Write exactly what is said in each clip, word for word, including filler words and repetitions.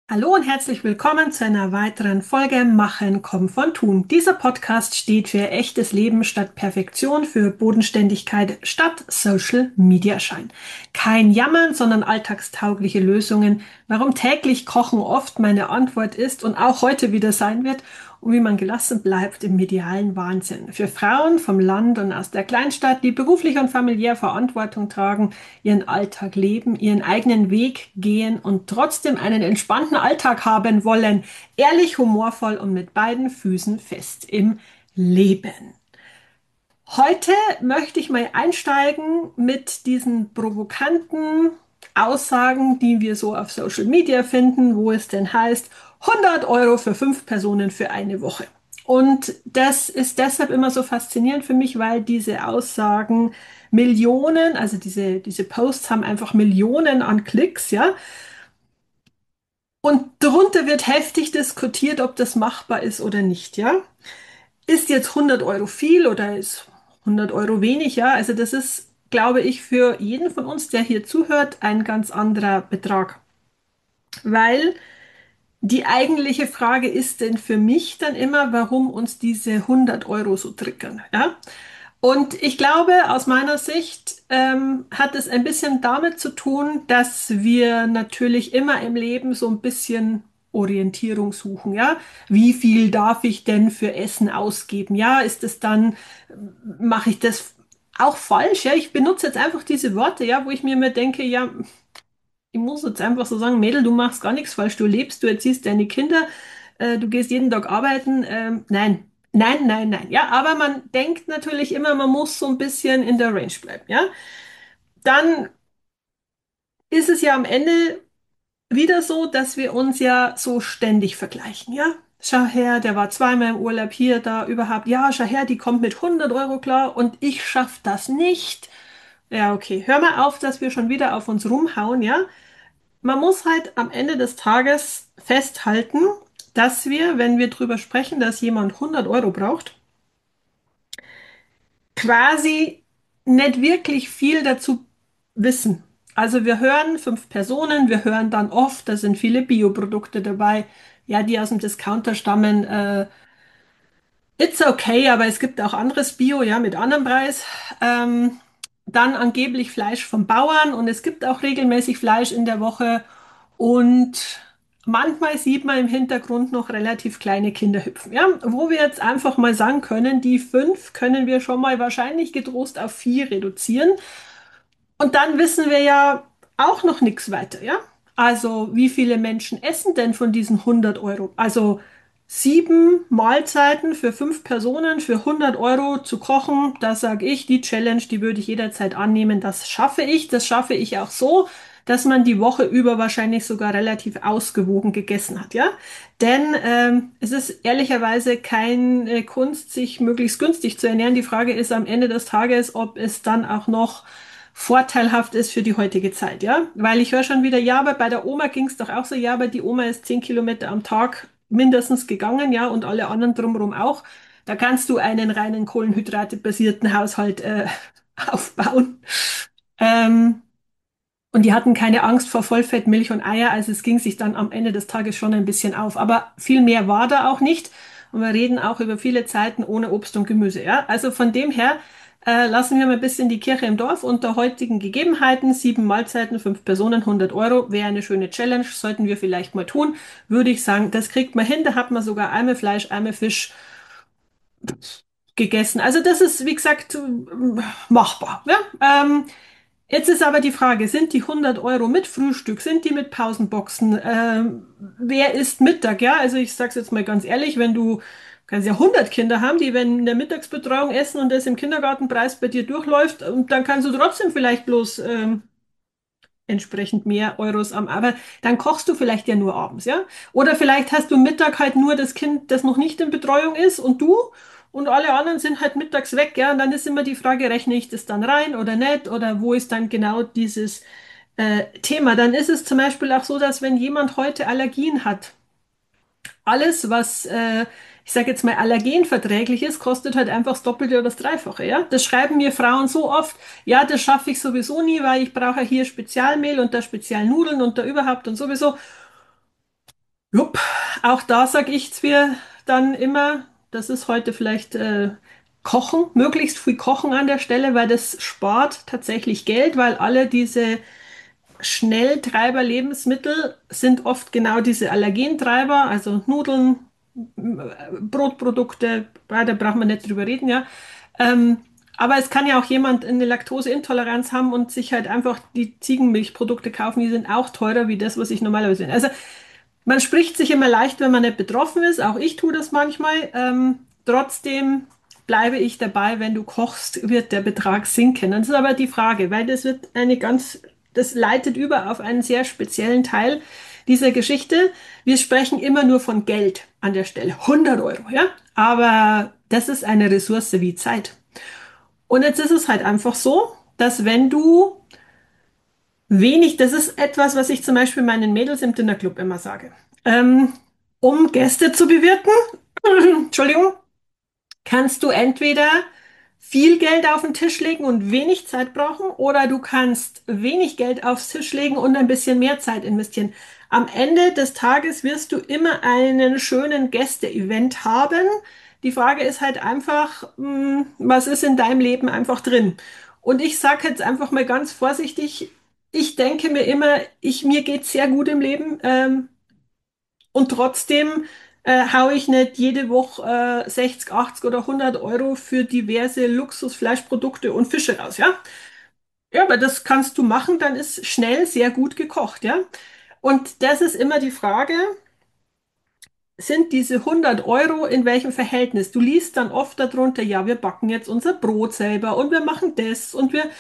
Hallo und herzlich willkommen zu einer weiteren Folge Machen kommt von Tun. Dieser Podcast steht für echtes Leben statt Perfektion, für Bodenständigkeit statt Social Media Schein. Kein Jammern, sondern alltagstaugliche Lösungen. Warum täglich Kochen oft meine Antwort ist und auch heute wieder sein wird und wie man gelassen bleibt im medialen Wahnsinn. Für Frauen vom Land und aus der Kleinstadt, die beruflich und familiär Verantwortung tragen, ihren Alltag leben, ihren eigenen Weg gehen und trotzdem einen entspannten Alltag haben wollen. Ehrlich, humorvoll und mit beiden Füßen fest im Leben. Heute möchte ich mal einsteigen mit diesen provokanten Aussagen, die wir so auf Social Media finden, wo es denn heißt, hundert Euro für fünf Personen für eine Woche. Und das ist deshalb immer so faszinierend für mich, weil diese Aussagen Millionen, also diese, diese Posts haben einfach Millionen an Klicks, ja. Und darunter wird heftig diskutiert, ob das machbar ist oder nicht, ja. Ist jetzt hundert Euro viel oder ist hundert Euro wenig? Ja, also das ist, glaube ich, für jeden von uns, der hier zuhört, ein ganz anderer Betrag. Weil die eigentliche Frage ist denn für mich dann immer, warum uns diese hundert Euro so triggern. Ja? Und ich glaube, aus meiner Sicht ähm, hat es ein bisschen damit zu tun, dass wir natürlich immer im Leben so ein bisschen Orientierung suchen, ja. Wie viel darf ich denn für Essen ausgeben? Ja, ist es dann, mache ich das auch falsch? Ja, ich benutze jetzt einfach diese Worte, ja, wo ich mir immer denke, ja, ich muss jetzt einfach so sagen, Mädel, du machst gar nichts falsch, du lebst, du erziehst deine Kinder, äh, du gehst jeden Tag arbeiten. Ähm, nein, nein, nein, nein. Ja, aber man denkt natürlich immer, man muss so ein bisschen in der Range bleiben. Ja, dann ist es ja am Ende wieder so, dass wir uns ja so ständig vergleichen. Ja, schau her, der war zweimal im Urlaub hier, da überhaupt. Ja, schau her, die kommt mit hundert Euro klar und ich schaff das nicht. Ja, okay, hör mal auf, dass wir schon wieder auf uns rumhauen. Ja, man muss halt am Ende des Tages festhalten, dass wir, wenn wir drüber sprechen, dass jemand hundert Euro braucht, quasi nicht wirklich viel dazu wissen. Also wir hören fünf Personen, wir hören dann oft, da sind viele Bioprodukte dabei, ja, die aus dem Discounter stammen. Äh, it's okay, aber es gibt auch anderes Bio, ja, mit anderem Preis. Ähm, dann angeblich Fleisch vom Bauern und es gibt auch regelmäßig Fleisch in der Woche und manchmal sieht man im Hintergrund noch relativ kleine Kinder hüpfen. Ja, wo wir jetzt einfach mal sagen können, die fünf können wir schon mal wahrscheinlich getrost auf vier reduzieren. Und dann wissen wir ja auch noch nichts weiter, ja? Also, wie viele Menschen essen denn von diesen hundert Euro? Also, sieben Mahlzeiten für fünf Personen für hundert Euro zu kochen, da sage ich, die Challenge, die würde ich jederzeit annehmen. Das schaffe ich. Das schaffe ich auch so, dass man die Woche über wahrscheinlich sogar relativ ausgewogen gegessen hat, ja? Denn ähm, es ist ehrlicherweise keine Kunst, sich möglichst günstig zu ernähren. Die Frage ist am Ende des Tages, ob es dann auch noch vorteilhaft ist für die heutige Zeit, ja? Weil ich höre schon wieder, ja, aber bei der Oma ging es doch auch so, ja, aber die Oma ist zehn Kilometer am Tag mindestens gegangen, ja, und alle anderen drumherum auch. Da kannst du einen reinen kohlenhydrate-basierten Haushalt äh, aufbauen. Ähm, und die hatten keine Angst vor Vollfett, Milch und Eier, also es ging sich dann am Ende des Tages schon ein bisschen auf. Aber viel mehr war da auch nicht. Und wir reden auch über viele Zeiten ohne Obst und Gemüse. Ja? Also von dem her äh, lassen wir mal ein bisschen die Kirche im Dorf unter heutigen Gegebenheiten. Sieben Mahlzeiten, fünf Personen, hundert Euro wäre eine schöne Challenge. Sollten wir vielleicht mal tun. Würde ich sagen, das kriegt man hin. Da hat man sogar einmal Fleisch, einmal Fisch gegessen. Also das ist, wie gesagt, machbar. Ja? Ähm, Jetzt ist aber die Frage, sind die hundert Euro mit Frühstück, sind die mit Pausenboxen? Ähm, wer isst Mittag? Ja, also ich sage es jetzt mal ganz ehrlich, wenn du kannst ja hundert Kinder haben, die wenn in der Mittagsbetreuung essen und das im Kindergartenpreis bei dir durchläuft, und dann kannst du trotzdem vielleicht bloß ähm, entsprechend mehr Euros am, aber dann kochst du vielleicht ja nur abends, ja? Oder vielleicht hast du Mittag halt nur das Kind, das noch nicht in Betreuung ist und du und alle anderen sind halt mittags weg, ja? Und dann ist immer die Frage, rechne ich das dann rein oder nicht? Oder wo ist dann genau dieses äh, Thema? Dann ist es zum Beispiel auch so, dass wenn jemand heute Allergien hat, alles, was, äh, ich sage jetzt mal, allergenverträglich ist, kostet halt einfach das Doppelte oder das Dreifache, ja. Das schreiben mir Frauen so oft, ja, das schaffe ich sowieso nie, weil ich brauche hier Spezialmehl und da Spezialnudeln und da überhaupt und sowieso. Jupp, auch da sage ich zwar dann immer, das ist heute vielleicht äh, Kochen, möglichst viel Kochen an der Stelle, weil das spart tatsächlich Geld, weil alle diese Schnelltreiber-Lebensmittel sind oft genau diese Allergentreiber, also Nudeln, Brotprodukte, ja, da braucht man nicht drüber reden, ja. Ähm, aber es kann ja auch jemand eine Laktoseintoleranz haben und sich halt einfach die Ziegenmilchprodukte kaufen, die sind auch teurer wie das, was ich normalerweise bin. Also man spricht sich immer leicht, wenn man nicht betroffen ist. Auch ich tue das manchmal. Ähm, trotzdem bleibe ich dabei, wenn du kochst, wird der Betrag sinken. Das ist aber die Frage, weil das wird eine ganz, das leitet über auf einen sehr speziellen Teil dieser Geschichte. Wir sprechen immer nur von Geld an der Stelle. hundert Euro, ja? Aber das ist eine Ressource wie Zeit. Und jetzt ist es halt einfach so, dass wenn du wenig, das ist etwas, was ich zum Beispiel meinen Mädels im Dinnerclub immer sage. Ähm, um Gäste zu bewirten, Entschuldigung, kannst du entweder viel Geld auf den Tisch legen und wenig Zeit brauchen oder du kannst wenig Geld aufs Tisch legen und ein bisschen mehr Zeit investieren. Am Ende des Tages wirst du immer einen schönen Gäste-Event haben. Die Frage ist halt einfach, mh, was ist in deinem Leben einfach drin? Und ich sage jetzt einfach mal ganz vorsichtig, ich denke mir immer, ich, mir geht's sehr gut im Leben. Ähm, und trotzdem äh, haue ich nicht jede Woche äh, sechzig, achtzig oder hundert Euro für diverse Luxusfleischprodukte und Fische raus, ja? Ja, aber das kannst du machen, dann ist schnell sehr gut gekocht, ja? Und das ist immer die Frage, sind diese hundert Euro in welchem Verhältnis? Du liest dann oft darunter, ja, wir backen jetzt unser Brot selber und wir machen das und wir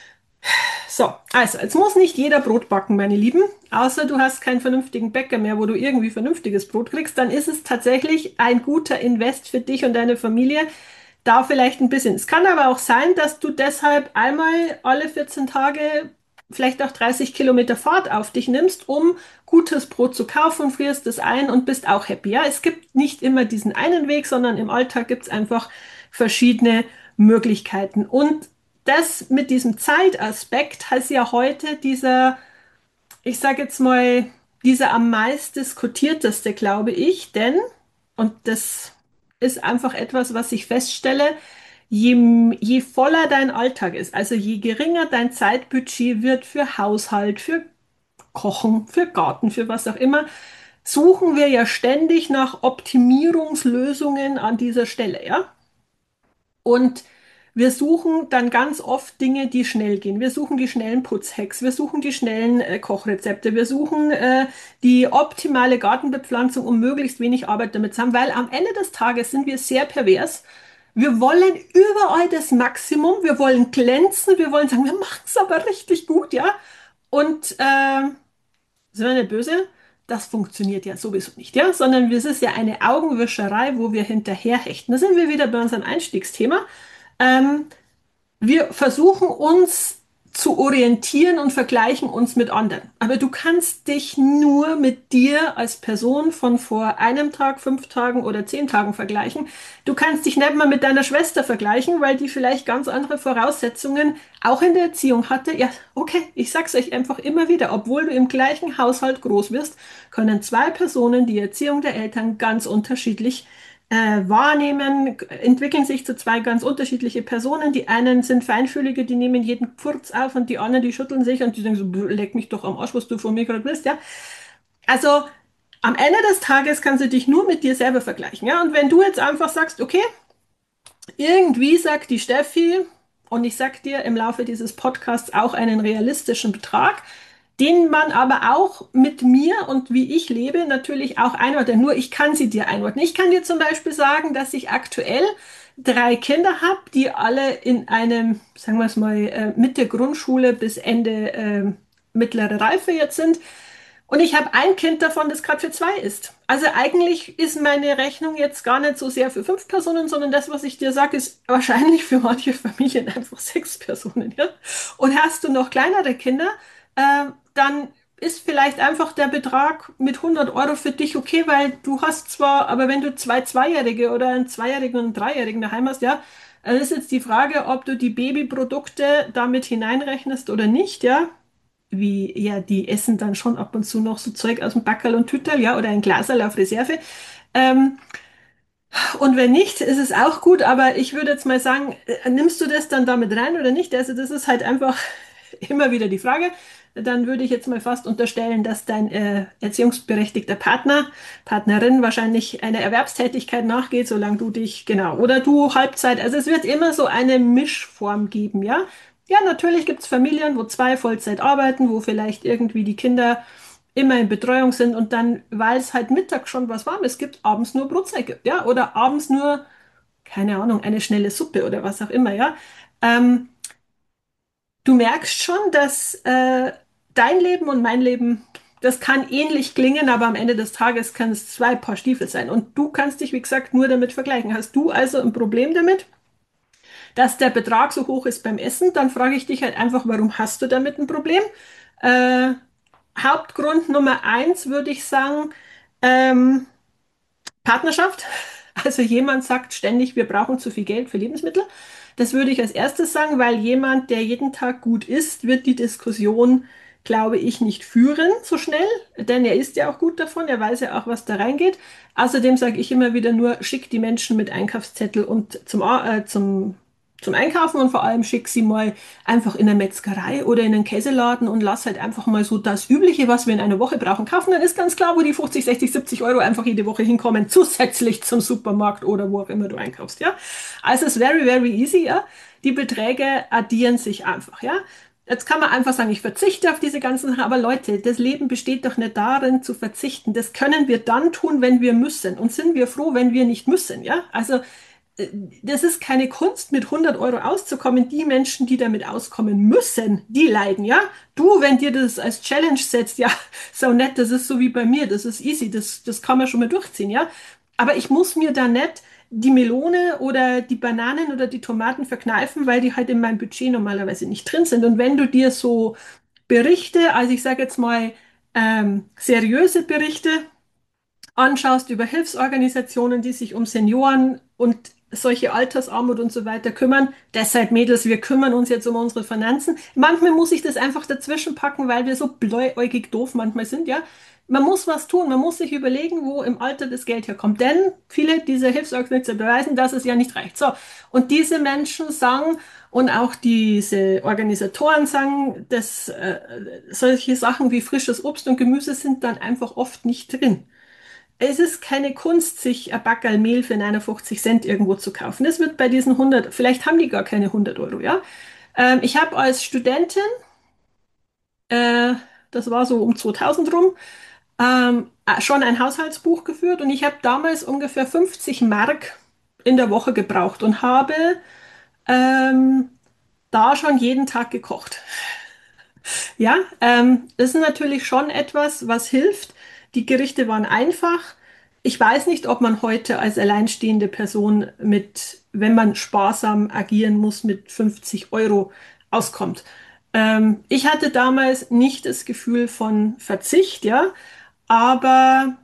so, also, jetzt muss nicht jeder Brot backen, meine Lieben. Außer du hast keinen vernünftigen Bäcker mehr, wo du irgendwie vernünftiges Brot kriegst, dann ist es tatsächlich ein guter Invest für dich und deine Familie. Da vielleicht ein bisschen. Es kann aber auch sein, dass du deshalb einmal alle vierzehn Tage vielleicht auch dreißig Kilometer Fahrt auf dich nimmst, um gutes Brot zu kaufen, frierst es ein und bist auch happy. Ja, es gibt nicht immer diesen einen Weg, sondern im Alltag gibt es einfach verschiedene Möglichkeiten. Und das mit diesem Zeitaspekt heißt ja heute dieser, ich sage jetzt mal, dieser am meist diskutierteste, glaube ich, denn, und das ist einfach etwas, was ich feststelle, je, je voller dein Alltag ist, also je geringer dein Zeitbudget wird für Haushalt, für Kochen, für Garten, für was auch immer, suchen wir ja ständig nach Optimierungslösungen an dieser Stelle, ja? Und wir suchen dann ganz oft Dinge, die schnell gehen. Wir suchen die schnellen Putzhacks, wir suchen die schnellen äh, Kochrezepte, wir suchen äh, die optimale Gartenbepflanzung, um möglichst wenig Arbeit damit zu haben, weil am Ende des Tages sind wir sehr pervers. Wir wollen überall das Maximum, wir wollen glänzen, wir wollen sagen, wir machen es aber richtig gut, ja. Und äh, sind wir nicht böse? Das funktioniert ja sowieso nicht, ja, sondern es ist ja eine Augenwischerei, wo wir hinterherhechten. Da sind wir wieder bei unserem Einstiegsthema. Ähm, wir versuchen uns zu orientieren und vergleichen uns mit anderen. Aber du kannst dich nur mit dir als Person von vor einem Tag, fünf Tagen oder zehn Tagen vergleichen. Du kannst dich nicht mal mit deiner Schwester vergleichen, weil die vielleicht ganz andere Voraussetzungen auch in der Erziehung hatte. Ja, okay, ich sag's euch einfach immer wieder. Obwohl du im gleichen Haushalt groß wirst, können zwei Personen die Erziehung der Eltern ganz unterschiedlich äh, wahrnehmen, entwickeln sich zu zwei ganz unterschiedliche Personen. Die einen sind feinfühliger, die nehmen jeden Furz auf und die anderen, die schütteln sich und die denken so, leck mich doch am Arsch, was du von mir gerade willst, ja. Also am Ende des Tages kannst du dich nur mit dir selber vergleichen, ja. Und wenn du jetzt einfach sagst, okay, irgendwie sagt die Steffi, und ich sag dir im Laufe dieses Podcasts auch einen realistischen Betrag, den man aber auch mit mir und wie ich lebe natürlich auch einordnen. Nur ich kann sie dir einordnen. Ich kann dir zum Beispiel sagen, dass ich aktuell drei Kinder habe, die alle in einem, sagen wir es mal, äh, Mitte Grundschule bis Ende äh, mittlere Reife jetzt sind. Und ich habe ein Kind davon, das gerade für zwei ist. Also eigentlich ist meine Rechnung jetzt gar nicht so sehr für fünf Personen, sondern das, was ich dir sage, ist wahrscheinlich für manche Familien einfach sechs Personen. Ja? Und hast du noch kleinere Kinder, äh, dann ist vielleicht einfach der Betrag mit hundert Euro für dich okay, weil du hast zwar, aber wenn du zwei Zweijährige oder einen Zweijährigen und einen Dreijährigen daheim hast, ja, dann ist jetzt die Frage, ob du die Babyprodukte damit hineinrechnest oder nicht, ja. wie, ja, die essen dann schon ab und zu noch so Zeug aus dem Backerl und Tütterl, ja, oder ein Glaserl auf Reserve. Ähm, und wenn nicht, ist es auch gut, aber ich würde jetzt mal sagen, äh, nimmst du das dann damit rein oder nicht? Also das ist halt einfach immer wieder die Frage. Dann würde ich jetzt mal fast unterstellen, dass dein äh, erziehungsberechtigter Partner, Partnerin wahrscheinlich einer Erwerbstätigkeit nachgeht, solange du dich, genau, oder du Halbzeit. Also es wird immer so eine Mischform geben, ja? Ja, natürlich gibt es Familien, wo zwei Vollzeit arbeiten, wo vielleicht irgendwie die Kinder immer in Betreuung sind und dann, weil es halt mittags schon was Warmes gibt, abends nur Brotzeit gibt, ja, oder abends nur, keine Ahnung, eine schnelle Suppe oder was auch immer, ja. Ähm, Du merkst schon, dass äh, dein Leben und mein Leben, das kann ähnlich klingen, aber am Ende des Tages kann es zwei Paar Stiefel sein. Und du kannst dich, wie gesagt, nur damit vergleichen. Hast du also ein Problem damit, dass der Betrag so hoch ist beim Essen? Dann frage ich dich halt einfach, warum hast du damit ein Problem? Äh, Hauptgrund Nummer eins würde ich sagen, ähm, Partnerschaft. Also jemand sagt ständig, wir brauchen zu viel Geld für Lebensmittel. Das würde ich als erstes sagen, weil jemand, der jeden Tag gut isst, wird die Diskussion, glaube ich, nicht führen so schnell, denn er isst ja auch gut davon, er weiß ja auch, was da reingeht. Außerdem sage ich immer wieder nur, schick die Menschen mit Einkaufszettel und zum, äh, zum zum Einkaufen und vor allem schick sie mal einfach in eine Metzgerei oder in einen Käseladen und lass halt einfach mal so das Übliche, was wir in einer Woche brauchen, kaufen. Dann ist ganz klar, wo die fünfzig, sechzig, siebzig Euro einfach jede Woche hinkommen, zusätzlich zum Supermarkt oder wo auch immer du einkaufst, ja. Also es ist very, very easy, ja. Die Beträge addieren sich einfach, ja. Jetzt kann man einfach sagen, ich verzichte auf diese ganzen Sachen, aber Leute, das Leben besteht doch nicht darin zu verzichten. Das können wir dann tun, wenn wir müssen. Und sind wir froh, wenn wir nicht müssen, ja? Also das ist keine Kunst, mit hundert Euro auszukommen. Die Menschen, die damit auskommen müssen, die leiden, ja. Du, wenn dir das als Challenge setzt, ja, so nett, das ist so wie bei mir, das ist easy, das, das kann man schon mal durchziehen, ja. Aber ich muss mir da nicht die Melone oder die Bananen oder die Tomaten verkneifen, weil die halt in meinem Budget normalerweise nicht drin sind. Und wenn du dir so Berichte, also ich sage jetzt mal ähm, seriöse Berichte, anschaust über Hilfsorganisationen, die sich um Senioren und solche Altersarmut und so weiter kümmern. Deshalb, Mädels, wir kümmern uns jetzt um unsere Finanzen. Manchmal muss ich das einfach dazwischen packen, weil wir so bläuäugig doof manchmal sind, ja. Man muss was tun, man muss sich überlegen, wo im Alter das Geld herkommt. Denn viele dieser Hilfsorganisationen beweisen, dass es ja nicht reicht. So, und diese Menschen sagen, und auch diese Organisatoren sagen, dass äh, solche Sachen wie frisches Obst und Gemüse sind dann einfach oft nicht drin. Es ist keine Kunst, sich ein Backerl Mehl für neunundfünfzig Cent irgendwo zu kaufen. Das wird bei diesen hundert, vielleicht haben die gar keine hundert Euro, ja. Ähm, ich habe als Studentin, äh, das war so um zweitausend rum, ähm, äh, schon ein Haushaltsbuch geführt und ich habe damals ungefähr fünfzig Mark in der Woche gebraucht und habe ähm, da schon jeden Tag gekocht. Ja, ähm, das ist natürlich schon etwas, was hilft. Die Gerichte waren einfach. Ich weiß nicht, ob man heute als alleinstehende Person mit, wenn man sparsam agieren muss, mit fünfzig Euro auskommt. Ähm, ich hatte damals nicht das Gefühl von Verzicht, ja, aber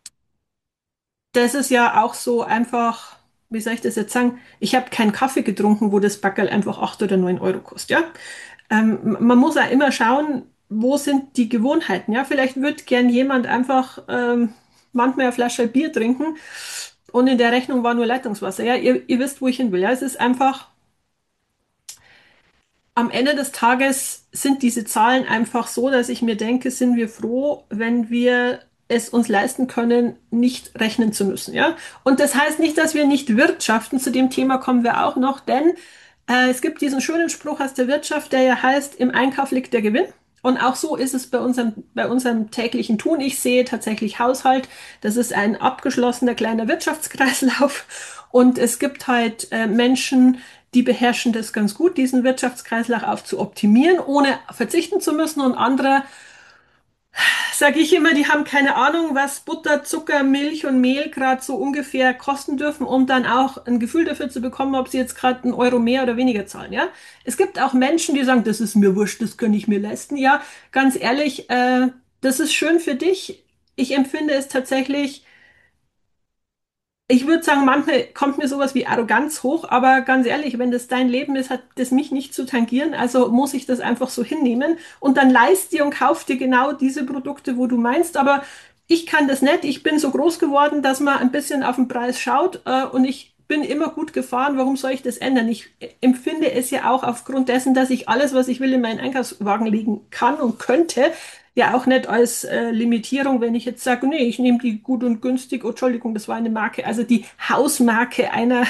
das ist ja auch so einfach, wie soll ich das jetzt sagen? Ich habe keinen Kaffee getrunken, wo das Backerl einfach acht oder neun Euro kostet, ja. Ähm, man muss auch immer schauen, wo sind die Gewohnheiten, ja. Vielleicht wird gern jemand einfach ähm, manchmal eine Flasche Bier trinken und in der Rechnung war nur Leitungswasser, ja. Ihr, ihr wisst, wo ich hin will, ja. Es ist einfach, am Ende des Tages sind diese Zahlen einfach so, dass ich mir denke, sind wir froh, wenn wir es uns leisten können, nicht rechnen zu müssen, ja. Und das heißt nicht, dass wir nicht wirtschaften. Zu dem Thema kommen wir auch noch, denn äh, es gibt diesen schönen Spruch aus der Wirtschaft, der ja heißt, im Einkauf liegt der Gewinn. Und auch so ist es bei unserem, bei unserem täglichen Tun. Ich sehe tatsächlich Haushalt. Das ist ein abgeschlossener kleiner Wirtschaftskreislauf. Und es gibt halt äh, Menschen, die beherrschen das ganz gut, diesen Wirtschaftskreislauf auf zu optimieren, ohne verzichten zu müssen. Und andere, sage ich immer, die haben keine Ahnung, was Butter, Zucker, Milch und Mehl gerade so ungefähr kosten dürfen, um dann auch ein Gefühl dafür zu bekommen, ob sie jetzt gerade einen Euro mehr oder weniger zahlen. Ja, es gibt auch Menschen, die sagen, das ist mir wurscht, das kann ich mir leisten. Ja, ganz ehrlich, äh, das ist schön für dich. Ich empfinde es tatsächlich Ich würde sagen, manchmal kommt mir sowas wie Arroganz hoch, aber ganz ehrlich, wenn das dein Leben ist, hat das mich nicht zu tangieren, also muss ich das einfach so hinnehmen und dann leist dir und kauf dir genau diese Produkte, wo du meinst, aber ich kann das nicht. Ich bin so groß geworden, dass man ein bisschen auf den Preis schaut, äh, und ich bin immer gut gefahren. Warum soll ich das ändern? Ich empfinde es ja auch aufgrund dessen, dass ich alles, was ich will, in meinen Einkaufswagen legen kann und könnte, ja auch nicht als äh, Limitierung, wenn ich jetzt sage, nee, ich nehme die gut und günstig, oh, Entschuldigung, das war eine Marke, also die Hausmarke einer,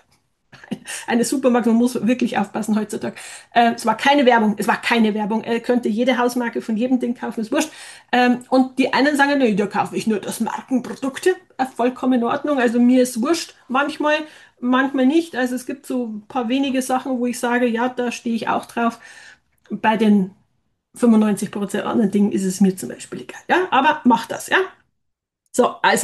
eines Supermarkts, man muss wirklich aufpassen heutzutage. Äh, es war keine Werbung, es war keine Werbung, er könnte jede Hausmarke von jedem Ding kaufen, ist wurscht. Ähm, und die einen sagen, nee, da kaufe ich nur das Markenprodukte, äh, vollkommen in Ordnung, also mir ist wurscht, manchmal, manchmal nicht, also es gibt so ein paar wenige Sachen, wo ich sage, ja, da stehe ich auch drauf. Bei den fünfundneunzig Prozent anderen Dingen ist es mir zum Beispiel egal. Ja, aber mach das, ja. So, also,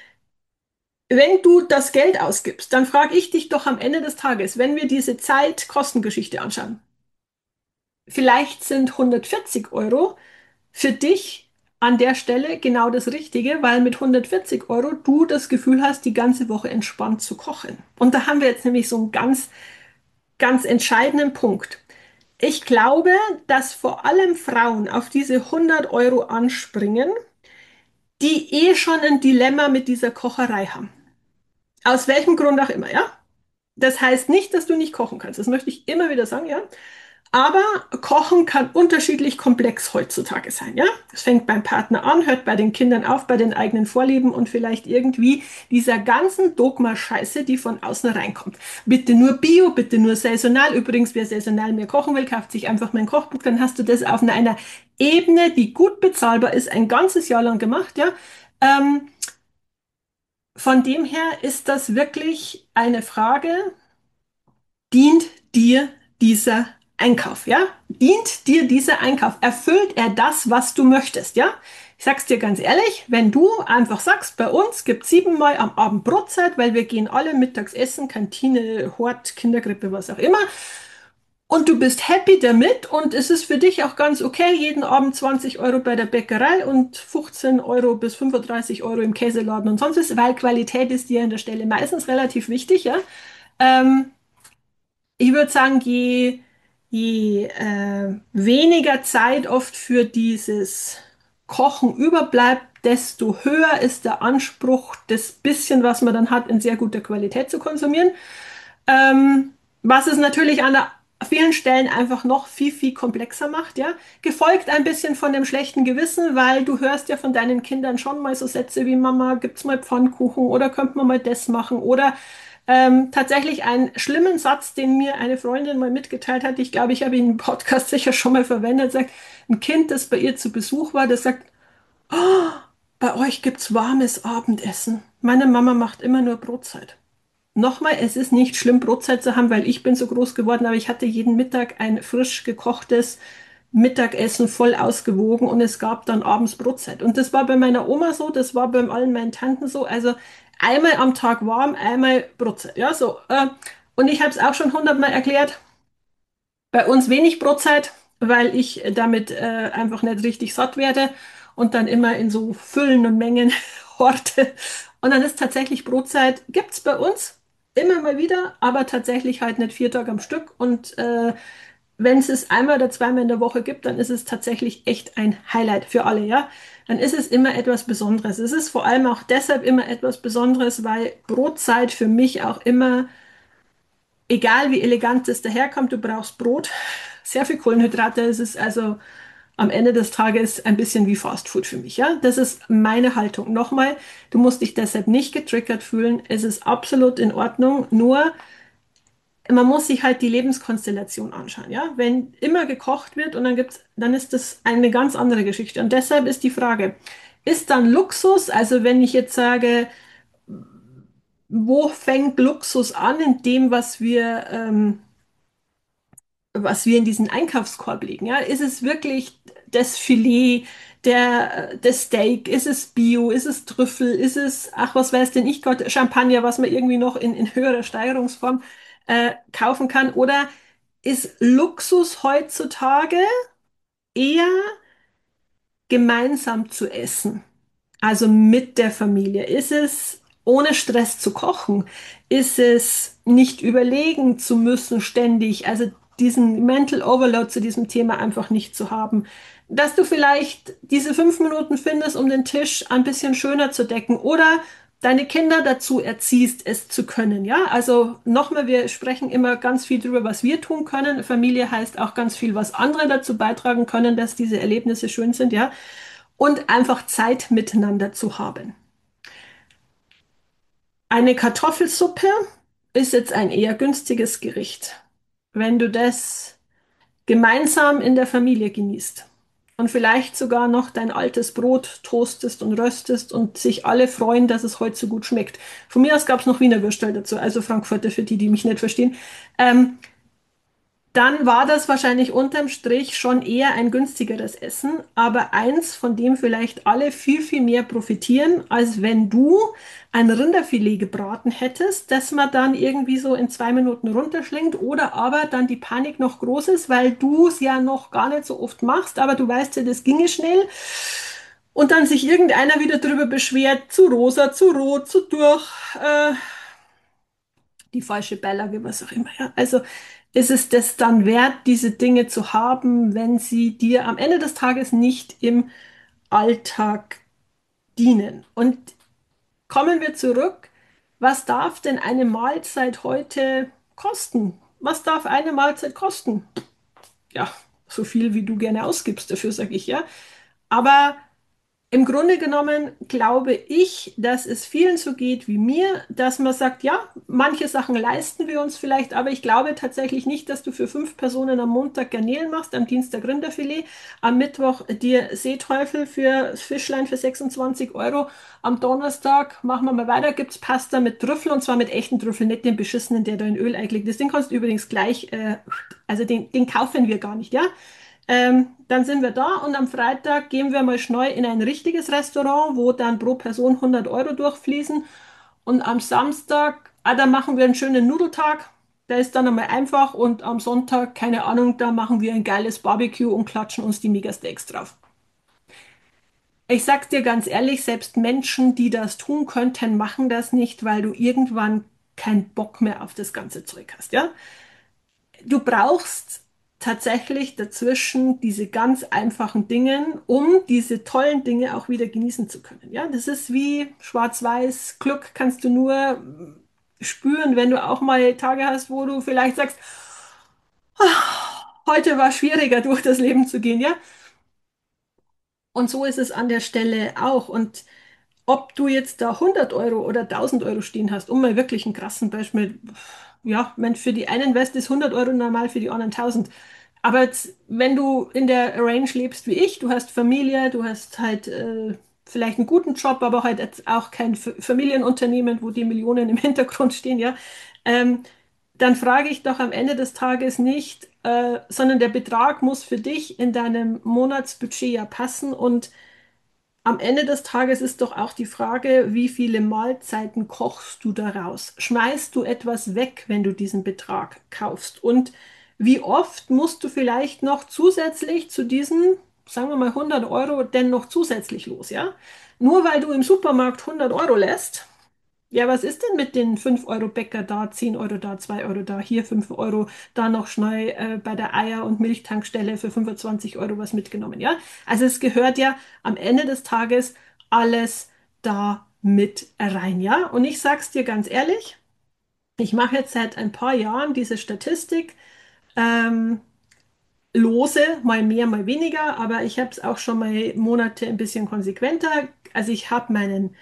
wenn du das Geld ausgibst, dann frage ich dich doch am Ende des Tages, wenn wir diese Zeit-Kostengeschichte anschauen, vielleicht sind hundertvierzig Euro für dich an der Stelle genau das Richtige, weil mit hundertvierzig Euro du das Gefühl hast, die ganze Woche entspannt zu kochen. Und da haben wir jetzt nämlich so einen ganz, ganz entscheidenden Punkt. Ich glaube, dass vor allem Frauen auf diese hundert Euro anspringen, die eh schon ein Dilemma mit dieser Kocherei haben. Aus welchem Grund auch immer, ja? Das heißt nicht, dass du nicht kochen kannst. Das möchte ich immer wieder sagen, ja? Aber Kochen kann unterschiedlich komplex heutzutage sein, ja? Es fängt beim Partner an, hört bei den Kindern auf, bei den eigenen Vorlieben und vielleicht irgendwie dieser ganzen Dogma-Scheiße, die von außen reinkommt. Bitte nur Bio, bitte nur saisonal. Übrigens, wer saisonal mehr kochen will, kauft sich einfach mein Kochbuch, dann hast du das auf einer Ebene, die gut bezahlbar ist, ein ganzes Jahr lang gemacht, ja? Ähm, von dem her ist das wirklich eine Frage, dient dir dieser Einkauf, ja? Dient dir dieser Einkauf? Erfüllt er das, was du möchtest, ja? Ich sag's dir ganz ehrlich, wenn du einfach sagst, bei uns gibt siebenmal am Abend Brotzeit, weil wir gehen alle mittags essen, Kantine, Hort, Kindergrippe, was auch immer, und du bist happy damit und es ist für dich auch ganz okay, jeden Abend zwanzig Euro bei der Bäckerei und fünfzehn Euro bis fünfunddreißig Euro im Käseladen und sonst was, weil Qualität ist dir an der Stelle meistens relativ wichtig, ja? Ähm, Ich würde sagen, je, je äh, weniger Zeit oft für dieses Kochen überbleibt, desto höher ist der Anspruch, das bisschen, was man dann hat, in sehr guter Qualität zu konsumieren. Ähm, was es natürlich an der, vielen Stellen einfach noch viel, viel komplexer macht, ja. Gefolgt ein bisschen von dem schlechten Gewissen, weil du hörst ja von deinen Kindern schon mal so Sätze wie Mama, gibt's mal Pfannkuchen oder könnte man mal das machen oder ähm, tatsächlich einen schlimmen Satz, den mir eine Freundin mal mitgeteilt hat. Ich glaube, ich habe ihn im Podcast sicher schon mal verwendet. Sagt, ein Kind, das bei ihr zu Besuch war, das sagt, bei euch gibt's warmes Abendessen. Meine Mama macht immer nur Brotzeit. Nochmal, es ist nicht schlimm, Brotzeit zu haben, weil ich bin so groß geworden, aber ich hatte jeden Mittag ein frisch gekochtes Mittagessen, voll ausgewogen und es gab dann abends Brotzeit. Und das war bei meiner Oma so, das war bei allen meinen Tanten so. Also einmal am Tag warm, einmal Brotzeit. Ja, so. Äh, und ich habe es auch schon hundertmal erklärt. Bei uns wenig Brotzeit, weil ich damit äh, einfach nicht richtig satt werde und dann immer in so Füllen und Mengen horte. Und dann ist tatsächlich Brotzeit, gibt's bei uns immer mal wieder, aber tatsächlich halt nicht vier Tage am Stück. Und äh, wenn es es einmal oder zweimal in der Woche gibt, dann ist es tatsächlich echt ein Highlight für alle, ja. Dann ist es immer etwas Besonderes. Es ist vor allem auch deshalb immer etwas Besonderes, weil Brotzeit für mich auch immer, egal wie elegant es daherkommt, du brauchst Brot, sehr viel Kohlenhydrate. Es ist also am Ende des Tages ein bisschen wie Fast Food für mich, ja. Das ist meine Haltung. Nochmal, du musst dich deshalb nicht getriggert fühlen. Es ist absolut in Ordnung. Nur man muss sich halt die Lebenskonstellation anschauen, ja. Wenn immer gekocht wird und dann gibt's, dann ist das eine ganz andere Geschichte. Und deshalb ist die Frage, ist dann Luxus, also wenn ich jetzt sage, wo fängt Luxus an in dem, was wir ähm, was wir in diesen Einkaufskorb legen. Ja? Ist es wirklich das Filet, der, das Steak? Ist es Bio? Ist es Trüffel? Ist es, ach, was weiß denn ich Gott, Champagner, was man irgendwie noch in, in höherer Steigerungsform äh, kaufen kann? Oder ist Luxus heutzutage eher gemeinsam zu essen? Also mit der Familie. Ist es ohne Stress zu kochen? Ist es nicht überlegen zu müssen ständig? Also diesen Mental Overload zu diesem Thema einfach nicht zu haben. Dass du vielleicht diese fünf Minuten findest, um den Tisch ein bisschen schöner zu decken oder deine Kinder dazu erziehst, es zu können. Ja, also nochmal, wir sprechen immer ganz viel darüber, was wir tun können. Familie heißt auch ganz viel, was andere dazu beitragen können, dass diese Erlebnisse schön sind. Ja, und einfach Zeit miteinander zu haben. Eine Kartoffelsuppe ist jetzt ein eher günstiges Gericht. Wenn du das gemeinsam in der Familie genießt und vielleicht sogar noch dein altes Brot toastest und röstest und sich alle freuen, dass es heute so gut schmeckt. Von mir aus gab es noch Wiener Würstel dazu, also Frankfurter für die, die mich nicht verstehen. Ähm, Dann war das wahrscheinlich unterm Strich schon eher ein günstigeres Essen, aber eins, von dem vielleicht alle viel, viel mehr profitieren, als wenn du ein Rinderfilet gebraten hättest, das man dann irgendwie so in zwei Minuten runterschlingt oder aber dann die Panik noch groß ist, weil du es ja noch gar nicht so oft machst, aber du weißt ja, das ginge schnell und dann sich irgendeiner wieder drüber beschwert, zu rosa, zu rot, zu durch. Äh, die falsche Beilage, was auch immer. Ja. Also ist es das dann wert, diese Dinge zu haben, wenn sie dir am Ende des Tages nicht im Alltag dienen? Und kommen wir zurück, was darf denn eine Mahlzeit heute kosten? Was darf eine Mahlzeit kosten? Ja, so viel wie du gerne ausgibst dafür, sage ich ja. Aber im Grunde genommen glaube ich, dass es vielen so geht wie mir, dass man sagt, ja, manche Sachen leisten wir uns vielleicht, aber ich glaube tatsächlich nicht, dass du für fünf Personen am Montag Garnelen machst, am Dienstag Rinderfilet, am Mittwoch dir Seeteufel für Fischlein für sechsundzwanzig Euro, am Donnerstag machen wir mal weiter, gibt's Pasta mit Trüffel und zwar mit echten Trüffeln, nicht den beschissenen, der da in Öl eingelegt ist. Den kannst du übrigens gleich, äh, also den, den kaufen wir gar nicht, ja. Ähm, dann sind wir da und am Freitag gehen wir mal schnell in ein richtiges Restaurant, wo dann pro Person hundert Euro durchfließen. Und am Samstag, ah, da machen wir einen schönen Nudeltag. Der ist dann einmal einfach und am Sonntag, keine Ahnung, da machen wir ein geiles Barbecue und klatschen uns die Megasteaks drauf. Ich sag's dir ganz ehrlich, selbst Menschen, die das tun könnten, machen das nicht, weil du irgendwann keinen Bock mehr auf das ganze Zeug hast, ja? Du brauchst tatsächlich dazwischen diese ganz einfachen Dinge, um diese tollen Dinge auch wieder genießen zu können. Ja, das ist wie Schwarz-Weiß. Glück kannst du nur spüren, wenn du auch mal Tage hast, wo du vielleicht sagst, heute war schwieriger durch das Leben zu gehen, ja. Und so ist es an der Stelle auch. Und ob du jetzt da hundert Euro oder tausend Euro stehen hast, um mal wirklich einen krassen Beispiel, ja, wenn für die einen West ist hundert Euro normal, für die anderen tausend. Aber jetzt, wenn du in der Range lebst wie ich, du hast Familie, du hast halt äh, vielleicht einen guten Job, aber halt jetzt auch kein F Familienunternehmen, wo die Millionen im Hintergrund stehen, ja, ähm, dann frage ich doch am Ende des Tages nicht, äh, sondern der Betrag muss für dich in deinem Monatsbudget ja passen und am Ende des Tages ist doch auch die Frage, wie viele Mahlzeiten kochst du daraus? Schmeißt du etwas weg, wenn du diesen Betrag kaufst? Und wie oft musst du vielleicht noch zusätzlich zu diesen, sagen wir mal hundert Euro, denn noch zusätzlich los, ja? Nur weil du im Supermarkt hundert Euro lässt, ja, was ist denn mit den fünf Euro Bäcker da, zehn Euro da, zwei Euro da, hier fünf Euro, da noch schnell äh, bei der Eier- und Milchtankstelle für fünfundzwanzig Euro was mitgenommen, ja? Also es gehört ja am Ende des Tages alles da mit rein, ja? Und ich sag's dir ganz ehrlich, ich mache jetzt seit ein paar Jahren diese Statistik, ähm, lose, mal mehr, mal weniger, aber ich habe es auch schon mal Monate ein bisschen konsequenter. Also ich habe meinen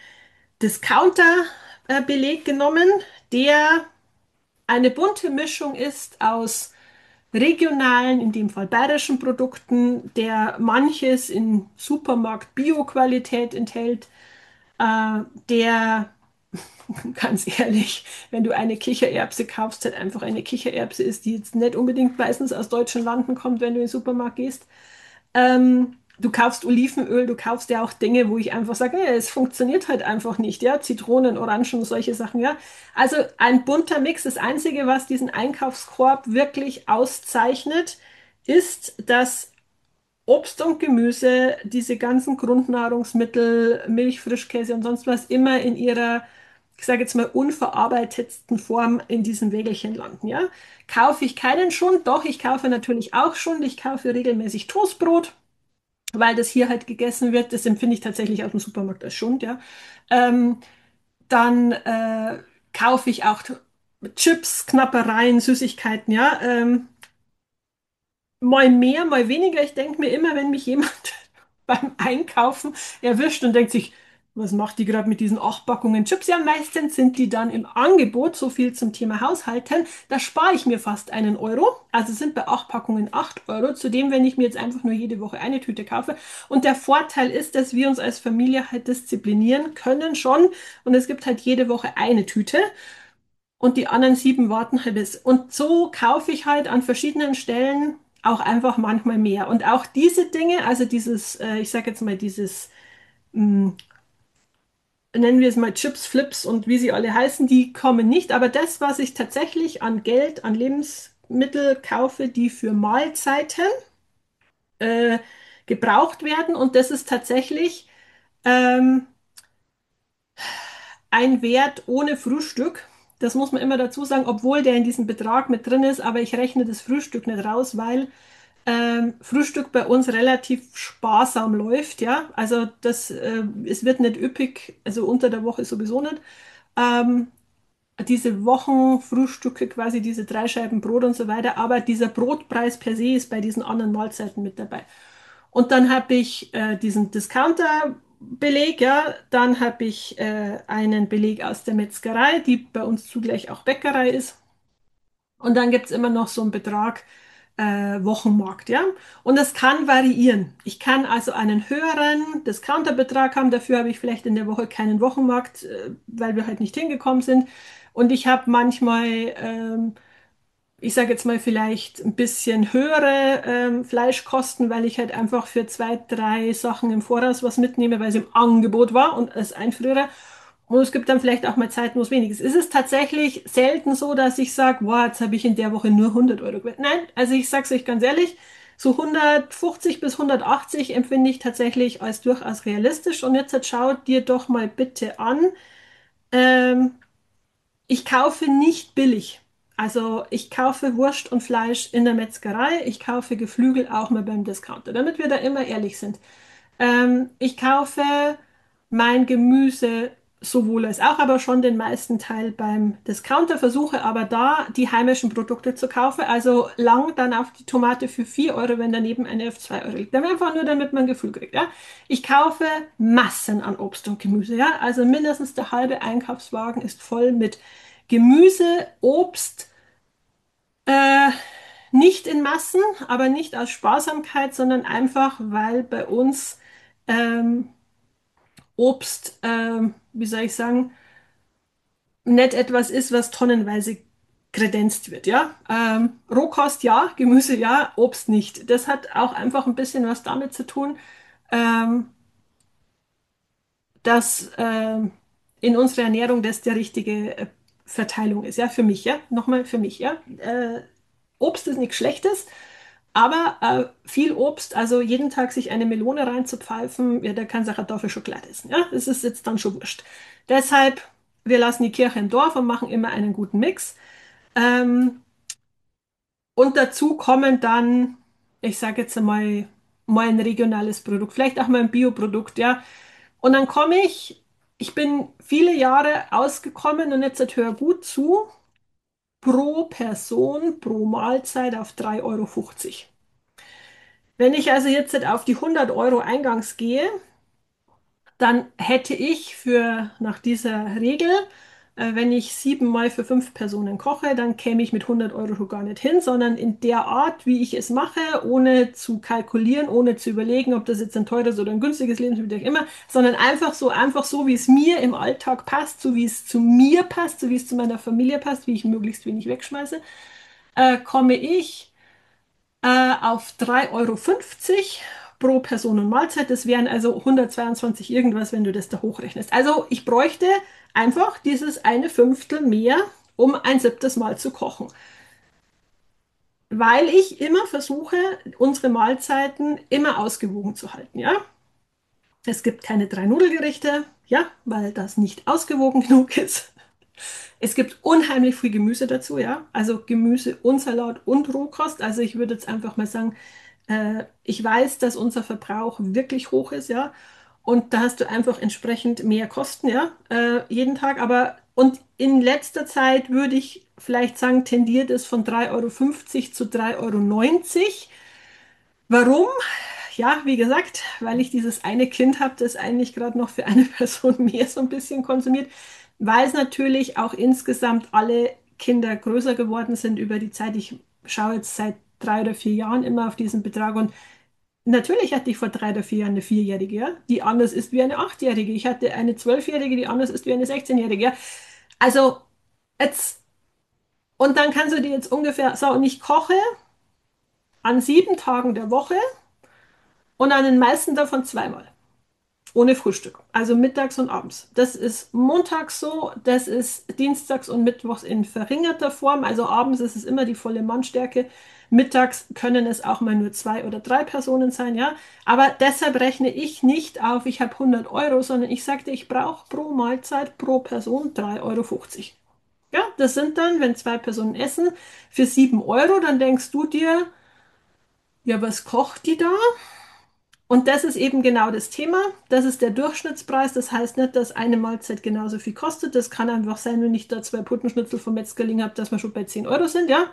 Discounter-Beleg genommen, der eine bunte Mischung ist aus regionalen, in dem Fall bayerischen Produkten, der manches in Supermarkt Bio-Qualität enthält, äh, der ganz ehrlich, wenn du eine Kichererbse kaufst, halt einfach eine Kichererbse ist, die jetzt nicht unbedingt meistens aus deutschen Landen kommt, wenn du in den Supermarkt gehst. Ähm, du kaufst Olivenöl, du kaufst ja auch Dinge, wo ich einfach sage, ja, es funktioniert halt einfach nicht, ja, Zitronen, Orangen, solche Sachen, ja. Also ein bunter Mix. Das Einzige, was diesen Einkaufskorb wirklich auszeichnet, ist, dass Obst und Gemüse, diese ganzen Grundnahrungsmittel, Milch, Frischkäse und sonst was immer in ihrer ich sage jetzt mal, unverarbeitetsten Form in diesen Wägelchen landen. Ja? Kaufe ich keinen Schund? Doch, ich kaufe natürlich auch Schund. Ich kaufe regelmäßig Toastbrot, weil das hier halt gegessen wird. Das empfinde ich tatsächlich aus dem Supermarkt als Schund. Ja? Ähm, dann äh, kaufe ich auch Chips, Knappereien, Süßigkeiten. Ja? Ähm, mal mehr, mal weniger. Ich denke mir immer, wenn mich jemand beim Einkaufen erwischt und denkt sich, was macht die gerade mit diesen acht Packungen Chips? Ja, meistens sind die dann im Angebot, so viel zum Thema Haushalten. Da spare ich mir fast einen Euro. Also sind bei acht Packungen acht Euro. Zudem, wenn ich mir jetzt einfach nur jede Woche eine Tüte kaufe. Und der Vorteil ist, dass wir uns als Familie halt disziplinieren können schon. Und es gibt halt jede Woche eine Tüte. Und die anderen sieben warten halt bis. Und so kaufe ich halt an verschiedenen Stellen auch einfach manchmal mehr. Und auch diese Dinge, also dieses, äh, ich sage jetzt mal dieses, mh, nennen wir es mal Chips, Flips und wie sie alle heißen, die kommen nicht. Aber das, was ich tatsächlich an Geld, an Lebensmittel kaufe, die für Mahlzeiten äh, gebraucht werden, und das ist tatsächlich ähm, ein Wert ohne Frühstück. Das muss man immer dazu sagen, obwohl der in diesem Betrag mit drin ist, aber ich rechne das Frühstück nicht raus, weil ähm, Frühstück bei uns relativ sparsam läuft, ja. Also das, äh, es wird nicht üppig, also unter der Woche sowieso nicht. Ähm, diese Wochenfrühstücke, quasi diese drei Scheiben Brot und so weiter, aber dieser Brotpreis per se ist bei diesen anderen Mahlzeiten mit dabei. Und dann habe ich äh, diesen Discounter-Beleg, ja, dann habe ich äh, einen Beleg aus der Metzgerei, die bei uns zugleich auch Bäckerei ist. Und dann gibt es immer noch so einen Betrag äh, Wochenmarkt, ja. Und das kann variieren. Ich kann also einen höheren Discounterbetrag haben, dafür habe ich vielleicht in der Woche keinen Wochenmarkt, äh, weil wir halt nicht hingekommen sind. Und ich habe manchmal ähm, ich sage jetzt mal vielleicht ein bisschen höhere ähm, Fleischkosten, weil ich halt einfach für zwei, drei Sachen im Voraus was mitnehme, weil es im Angebot war und es einfriere. Und es gibt dann vielleicht auch mal Zeiten, wo es wenig ist. Es ist tatsächlich selten so, dass ich sage, boah, jetzt habe ich in der Woche nur hundert Euro gewählt. Nein, also ich sage es euch ganz ehrlich, so hundertfünfzig bis hundertachtzig empfinde ich tatsächlich als durchaus realistisch. Und jetzt schaut dir doch mal bitte an, ähm, ich kaufe nicht billig. Also ich kaufe Wurst und Fleisch in der Metzgerei. Ich kaufe Geflügel auch mal beim Discounter, damit wir da immer ehrlich sind. Ähm, ich kaufe mein Gemüse sowohl als auch, aber schon den meisten Teil beim Discounter, versuche aber da die heimischen Produkte zu kaufen. Also lang dann auf die Tomate für vier Euro, wenn daneben eine auf zwei Euro liegt. Dann einfach nur, damit man ein Gefühl kriegt. Ja? Ich kaufe Massen an Obst und Gemüse. Ja? Also mindestens der halbe Einkaufswagen ist voll mit Gemüse, Obst, äh, nicht in Massen, aber nicht aus Sparsamkeit, sondern einfach, weil bei uns ähm, Obst, ähm, wie soll ich sagen, nicht etwas ist, was tonnenweise kredenzt wird, ja. Ähm, Rohkost ja, Gemüse ja, Obst nicht. Das hat auch einfach ein bisschen was damit zu tun, ähm, dass ähm, in unserer Ernährung das die richtige äh, Verteilung ist, ja, für mich, ja. Nochmal für mich, ja. Äh, Obst ist nichts Schlechtes, aber äh, viel Obst, also jeden Tag sich eine Melone reinzupfeifen, ja, der kann sich Kartoffelschokolade essen. Ja, das ist jetzt dann schon wurscht. Deshalb, wir lassen die Kirche im Dorf und machen immer einen guten Mix. Ähm, und dazu kommen dann, ich sage jetzt einmal, mal ein regionales Produkt, vielleicht auch mal ein Bioprodukt, ja. Und dann komme ich, ich bin viele Jahre ausgekommen und jetzt hör gut zu, pro Person, pro Mahlzeit auf drei Euro fünfzig. Wenn ich also jetzt auf die hundert Euro eingangs gehe, dann hätte ich für nach dieser Regel, äh, wenn ich siebenmal für fünf Personen koche, dann käme ich mit hundert Euro schon gar nicht hin, sondern in der Art, wie ich es mache, ohne zu kalkulieren, ohne zu überlegen, ob das jetzt ein teures oder ein günstiges Lebensmittel ist, immer, sondern einfach so, einfach so, wie es mir im Alltag passt, so wie es zu mir passt, so wie es zu meiner Familie passt, wie ich möglichst wenig wegschmeiße, äh, komme ich äh, auf drei Euro fünfzig pro Person und Mahlzeit. Das wären also hundertzweiundzwanzig irgendwas, wenn du das da hochrechnest. Also ich bräuchte einfach dieses eine Fünftel mehr, um ein siebtes Mal zu kochen. Weil ich immer versuche, unsere Mahlzeiten immer ausgewogen zu halten. Ja? Es gibt keine drei Nudelgerichte. ja, weil das nicht ausgewogen genug ist. Es gibt unheimlich viel Gemüse dazu, ja. Also Gemüse und Salat und Rohkost. Also ich würde jetzt einfach mal sagen, äh, ich weiß, dass unser Verbrauch wirklich hoch ist, ja. Und da hast du einfach entsprechend mehr Kosten, ja, äh, jeden Tag. Aber und in letzter Zeit würde ich vielleicht sagen, tendiert es von drei Euro fünfzig zu drei Euro neunzig. Warum? Ja, wie gesagt, weil ich dieses eine Kind habe, das eigentlich gerade noch für eine Person mehr so ein bisschen konsumiert, weil es natürlich auch insgesamt alle Kinder größer geworden sind über die Zeit. Ich schaue jetzt seit drei oder vier Jahren immer auf diesen Betrag und natürlich hatte ich vor drei oder vier Jahren eine Vierjährige, ja, die anders ist wie eine Achtjährige. Ich hatte eine Zwölfjährige, die anders ist wie eine Sechzehnjährige. Ja. Also jetzt, und dann kannst du dir jetzt ungefähr, so, und ich koche an sieben Tagen der Woche und an den meisten davon zweimal. Ohne Frühstück. Also mittags und abends. Das ist montags so, das ist dienstags und mittwochs in verringerter Form. Also abends ist es immer die volle Mannstärke. Mittags können es auch mal nur zwei oder drei Personen sein, ja. Aber deshalb rechne ich nicht auf, ich habe hundert Euro, sondern ich sagte, ich brauche pro Mahlzeit pro Person drei Euro fünfzig. Ja, das sind dann, wenn zwei Personen essen, für sieben Euro, dann denkst du dir, ja, was kocht die da? Und das ist eben genau das Thema. Das ist der Durchschnittspreis. Das heißt nicht, dass eine Mahlzeit genauso viel kostet. Das kann einfach sein, wenn ich da zwei Putenschnitzel vom Metzgerling habe, dass wir schon bei zehn Euro sind, ja.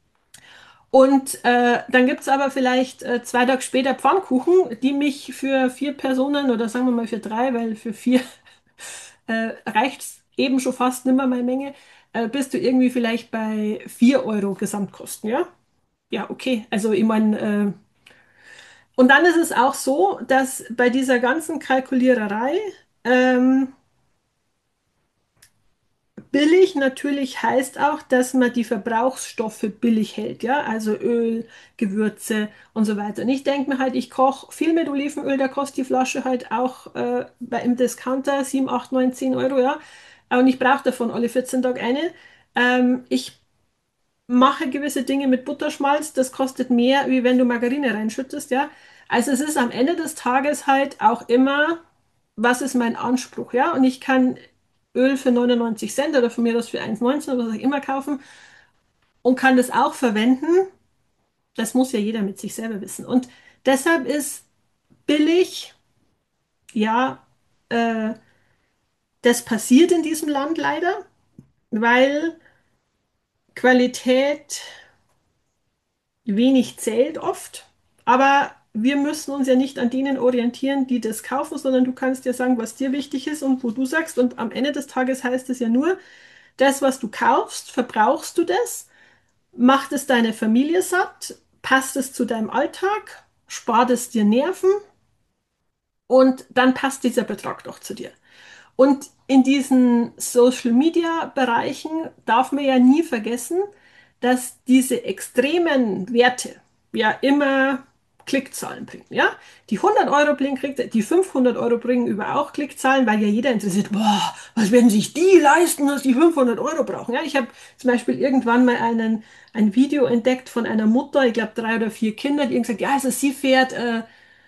Und äh, dann gibt es aber vielleicht äh, zwei Tage später Pfannkuchen, die mich für vier Personen oder sagen wir mal für drei, weil für vier äh, reicht es eben schon fast nimmer meine Menge, äh, bist du irgendwie vielleicht bei vier Euro Gesamtkosten, ja. Ja, okay. Also ich meine, äh, und dann ist es auch so, dass bei dieser ganzen Kalkuliererei ähm, billig natürlich heißt auch, dass man die Verbrauchsstoffe billig hält, ja, also Öl, Gewürze und so weiter. Und ich denke mir halt, ich koche viel mit Olivenöl, da kostet die Flasche halt auch äh, bei, im Discounter sieben, acht, neun, zehn Euro, ja. Und ich brauche davon alle vierzehn Tage eine. Ähm, ich mache gewisse Dinge mit Butterschmalz, das kostet mehr, wie wenn du Margarine reinschüttest, ja. Also es ist am Ende des Tages halt auch immer, was ist mein Anspruch, ja? Und ich kann Öl für neunundneunzig Cent oder von mir aus für eins neunzehn oder was auch immer kaufen und kann das auch verwenden. Das muss ja jeder mit sich selber wissen. Und deshalb ist billig, ja, äh, das passiert in diesem Land leider, weil Qualität wenig zählt oft, aber wir müssen uns ja nicht an denen orientieren, die das kaufen, sondern du kannst ja sagen, was dir wichtig ist und wo du sagst. Und am Ende des Tages heißt es ja nur, das, was du kaufst, verbrauchst du das, macht es deine Familie satt, passt es zu deinem Alltag, spart es dir Nerven und dann passt dieser Betrag doch zu dir. Und in diesen Social-Media-Bereichen darf man ja nie vergessen, dass diese extremen Werte ja immer Klickzahlen bringen. Ja? Die hundert Euro bringen, kriegt, die fünfhundert Euro bringen über auch Klickzahlen, weil ja jeder interessiert, boah, was werden sich die leisten, dass die fünfhundert Euro brauchen. Ja? Ich habe zum Beispiel irgendwann mal einen, ein Video entdeckt von einer Mutter, ich glaube drei oder vier Kinder, die gesagt, ja, also sie fährt äh,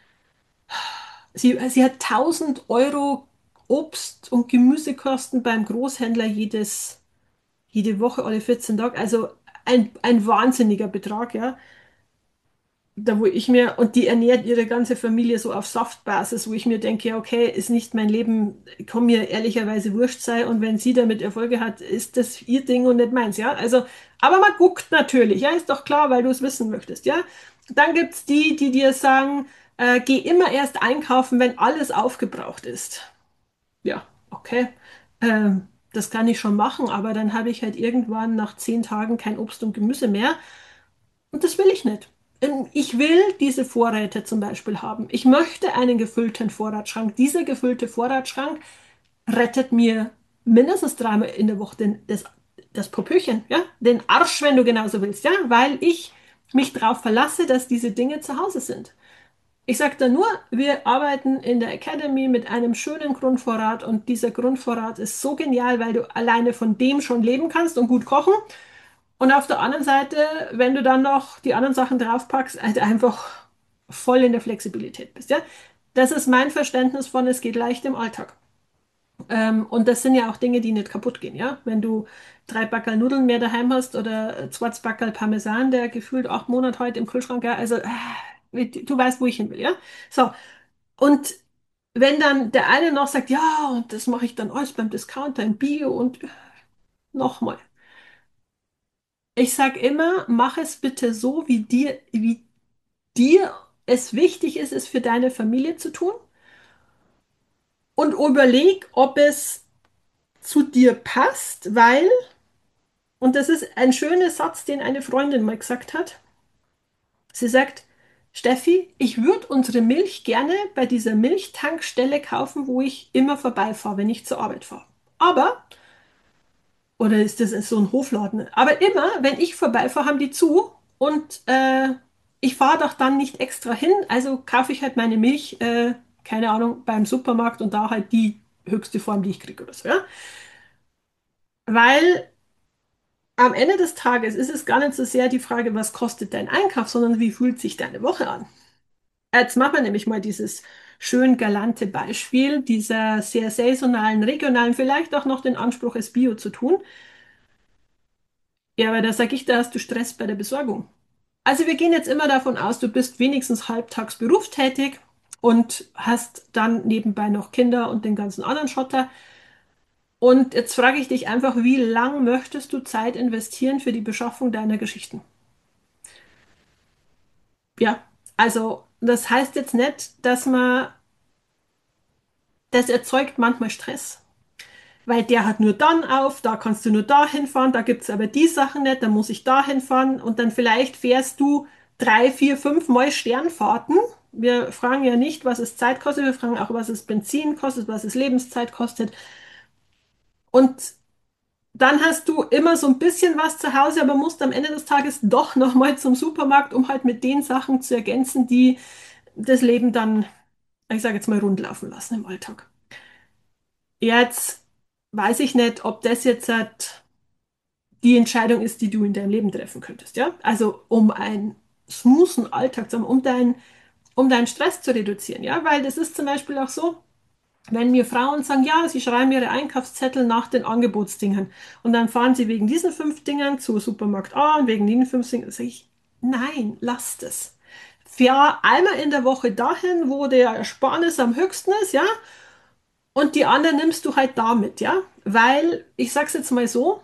Sie, sie hat tausend Euro Obst- und Gemüsekosten beim Großhändler jedes, jede Woche, alle vierzehn Tage. Also ein, ein wahnsinniger Betrag, ja. Da, wo ich mir, und die ernährt ihre ganze Familie so auf Saftbasis, wo ich mir denke, ja, okay, ist nicht mein Leben, kann mir ehrlicherweise wurscht sein. Und wenn sie damit Erfolge hat, ist das ihr Ding und nicht meins, ja. Also, aber man guckt natürlich, ja, ist doch klar, weil du es wissen möchtest, ja. Dann gibt es die, die dir sagen, äh, geh immer erst einkaufen, wenn alles aufgebraucht ist. Ja, okay. Ähm, das kann ich schon machen, aber dann habe ich halt irgendwann nach zehn Tagen kein Obst und Gemüse mehr. Und das will ich nicht. Ähm, Ich will diese Vorräte zum Beispiel haben. Ich möchte einen gefüllten Vorratsschrank. Dieser gefüllte Vorratsschrank rettet mir mindestens dreimal in der Woche den, das, das Popöchen, ja, den Arsch, wenn du genauso willst, ja, weil ich mich darauf verlasse, dass diese Dinge zu Hause sind. Ich sage da nur, wir arbeiten in der Academy mit einem schönen Grundvorrat und dieser Grundvorrat ist so genial, weil du alleine von dem schon leben kannst und gut kochen. Und auf der anderen Seite, wenn du dann noch die anderen Sachen draufpackst, halt einfach voll in der Flexibilität bist, ja. Das ist mein Verständnis von, es geht leicht im Alltag. Ähm, und das sind ja auch Dinge, die nicht kaputt gehen, ja. Wenn du drei Backerl Nudeln mehr daheim hast oder zwei Backerl Parmesan, der gefühlt acht Monate heute im Kühlschrank, ja, also äh, du weißt, wo ich hin will, ja. So, und wenn dann der eine noch sagt, ja, und das mache ich dann alles beim Discounter in Bio und nochmal. Ich sage immer, mach es bitte so, wie dir, wie dir es wichtig ist, es für deine Familie zu tun und überleg, ob es zu dir passt, weil, und das ist ein schöner Satz, den eine Freundin mal gesagt hat, sie sagt, Steffi, ich würde unsere Milch gerne bei dieser Milchtankstelle kaufen, wo ich immer vorbeifahre, wenn ich zur Arbeit fahre. Aber, oder ist das so ein Hofladen? Aber immer, wenn ich vorbeifahre, haben die zu und äh, ich fahre doch dann nicht extra hin, also kaufe ich halt meine Milch, äh, keine Ahnung, beim Supermarkt und da halt die höchste Form, die ich kriege oder so, ja? Weil am Ende des Tages ist es gar nicht so sehr die Frage, was kostet dein Einkauf, sondern wie fühlt sich deine Woche an? Jetzt machen wir nämlich mal dieses schön galante Beispiel dieser sehr saisonalen, regionalen, vielleicht auch noch den Anspruch, es Bio zu tun. Ja, aber da sage ich, da hast du Stress bei der Besorgung. Also wir gehen jetzt immer davon aus, du bist wenigstens halbtags berufstätig und hast dann nebenbei noch Kinder und den ganzen anderen Schotter. Und jetzt frage ich dich einfach, wie lang möchtest du Zeit investieren für die Beschaffung deiner Geschichten? Ja, also das heißt jetzt nicht, dass man, das erzeugt manchmal Stress, weil der hat nur dann auf, da kannst du nur dahin fahren, da gibt es aber die Sachen nicht, da muss ich dahin fahren und dann vielleicht fährst du drei, vier, fünf Mal Sternfahrten. Wir fragen ja nicht, was es Zeit kostet, wir fragen auch, was es Benzin kostet, was es Lebenszeit kostet. Und dann hast du immer so ein bisschen was zu Hause, aber musst am Ende des Tages doch nochmal zum Supermarkt, um halt mit den Sachen zu ergänzen, die das Leben dann, ich sage jetzt mal, rundlaufen lassen im Alltag. Jetzt weiß ich nicht, ob das jetzt halt die Entscheidung ist, die du in deinem Leben treffen könntest, ja? Also um einen smoothen Alltag zu haben, um dein, um deinen Stress zu reduzieren, ja? Weil das ist zum Beispiel auch so, wenn mir Frauen sagen, ja, sie schreiben ihre Einkaufszettel nach den Angebotsdingern und dann fahren sie wegen diesen fünf Dingern zu Supermarkt A und wegen diesen fünf Dingern, sage ich, nein, lasst es. Fahr einmal in der Woche dahin, wo der Ersparnis am höchsten ist, ja, und die anderen nimmst du halt damit, ja, weil, ich sag's jetzt mal so,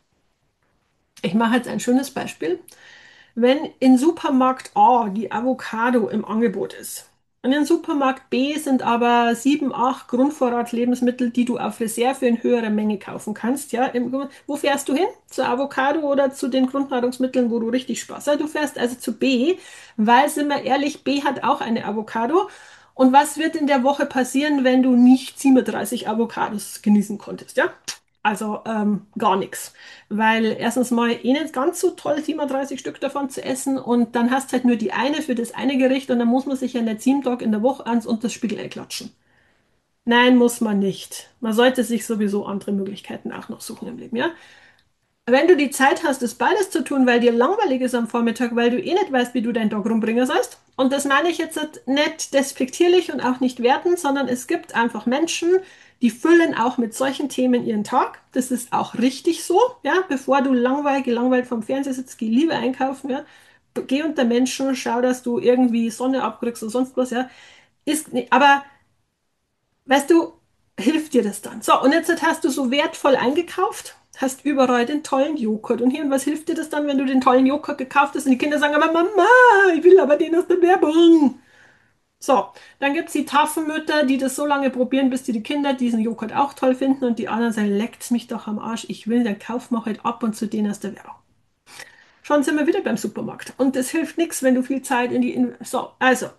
ich mache jetzt ein schönes Beispiel. Wenn in Supermarkt A die Avocado im Angebot ist und in Supermarkt B sind aber sieben, acht Grundvorrat-Lebensmittel, die du auf Reserve in höherer Menge kaufen kannst, ja, im, wo fährst du hin? Zur Avocado oder zu den Grundnahrungsmitteln, wo du richtig Spaß hast? Du fährst also zu B, weil, sind wir ehrlich, B hat auch eine Avocado. Und was wird in der Woche passieren, wenn du nicht siebenunddreißig Avocados genießen konntest, ja? Also ähm, gar nichts. Weil erstens mal eh nicht ganz so toll, siebenunddreißig Stück davon zu essen und dann hast halt nur die eine für das eine Gericht und dann muss man sich ja nicht sieben Tage in der Woche ans und das Spiegelei klatschen. Nein, muss man nicht. Man sollte sich sowieso andere Möglichkeiten auch noch suchen im Leben, ja? Wenn du die Zeit hast, das beides zu tun, weil dir langweilig ist am Vormittag, weil du eh nicht weißt, wie du deinen Tag rumbringen sollst. Und das meine ich jetzt nicht despektierlich und auch nicht wertend, sondern es gibt einfach Menschen, die füllen auch mit solchen Themen ihren Tag. Das ist auch richtig so, ja. Bevor du langweilig, gelangweilt vom Fernseher sitzt, geh lieber einkaufen, ja. Geh unter Menschen, schau, dass du irgendwie Sonne abkriegst und sonst was, ja. Ist, aber weißt du, hilft dir das dann? So, und jetzt hast du so wertvoll eingekauft, hast überall den tollen Joghurt. Und hier, und was hilft dir das dann, wenn du den tollen Joghurt gekauft hast und die Kinder sagen, aber Mama, ich will aber den aus der Werbung. So, dann gibt es die Tafelmütter, die das so lange probieren, bis die, die Kinder diesen Joghurt auch toll finden und die anderen sagen, leckt's mich doch am Arsch, ich will, dann kauf mal halt ab und zu den aus der Werbung. Schon sind wir wieder beim Supermarkt. Und es hilft nichts, wenn du viel Zeit in die... In so, also,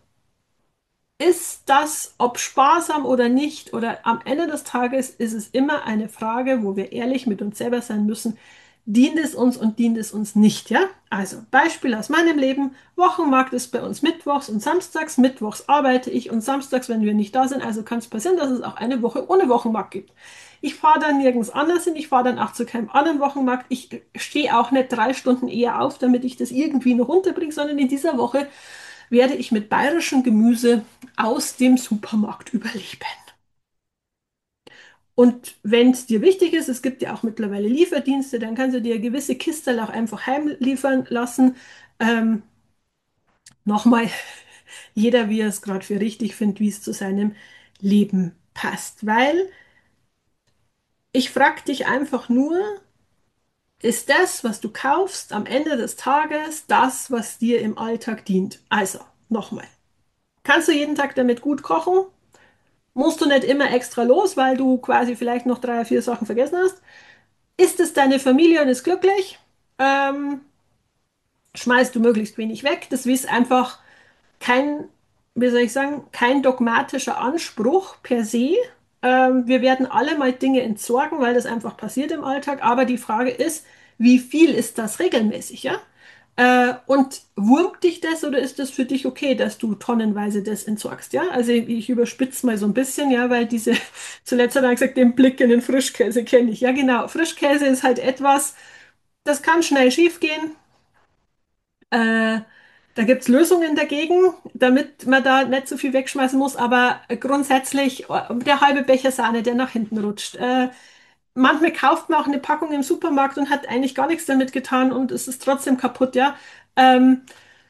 ist das, ob sparsam oder nicht, oder am Ende des Tages ist es immer eine Frage, wo wir ehrlich mit uns selber sein müssen. Dient es uns und dient es uns nicht, ja? Also, Beispiel aus meinem Leben. Wochenmarkt ist bei uns mittwochs und samstags. Mittwochs arbeite ich und samstags, wenn wir nicht da sind. Also kann es passieren, dass es auch eine Woche ohne Wochenmarkt gibt. Ich fahre dann nirgends anders hin. Ich fahre dann auch zu keinem anderen Wochenmarkt. Ich stehe auch nicht drei Stunden eher auf, damit ich das irgendwie noch runterbringe, sondern in dieser Woche werde ich mit bayerischem Gemüse aus dem Supermarkt überleben. Und wenn es dir wichtig ist, es gibt ja auch mittlerweile Lieferdienste, dann kannst du dir gewisse Kistel auch einfach heimliefern lassen. Ähm, Nochmal, jeder, wie er es gerade für richtig findet, wie es zu seinem Leben passt. Weil ich frage dich einfach nur, ist das, was du kaufst, am Ende des Tages das, was dir im Alltag dient? Also, nochmal. Kannst du jeden Tag damit gut kochen? Musst du nicht immer extra los, weil du quasi vielleicht noch drei, vier Sachen vergessen hast? Ist es deine Familie und ist glücklich? Ähm, Schmeißt du möglichst wenig weg? Das ist einfach kein, wie soll ich sagen, kein dogmatischer Anspruch per se. Ähm, wir werden alle mal Dinge entsorgen, weil das einfach passiert im Alltag. Aber die Frage ist, wie viel ist das regelmäßig, ja? Äh, und wurmt dich das oder ist das für dich okay, dass du tonnenweise das entsorgst, ja? Also ich, ich überspitze mal so ein bisschen, ja, weil diese, zuletzt hat er gesagt, den Blick in den Frischkäse kenne ich. Ja, genau. Frischkäse ist halt etwas, das kann schnell schief gehen. Äh, Da gibt es Lösungen dagegen, damit man da nicht so viel wegschmeißen muss, aber grundsätzlich äh, der halbe Becher Sahne, der nach hinten rutscht. Äh, manchmal kauft man auch eine Packung im Supermarkt und hat eigentlich gar nichts damit getan und es ist trotzdem kaputt, ja. Ähm,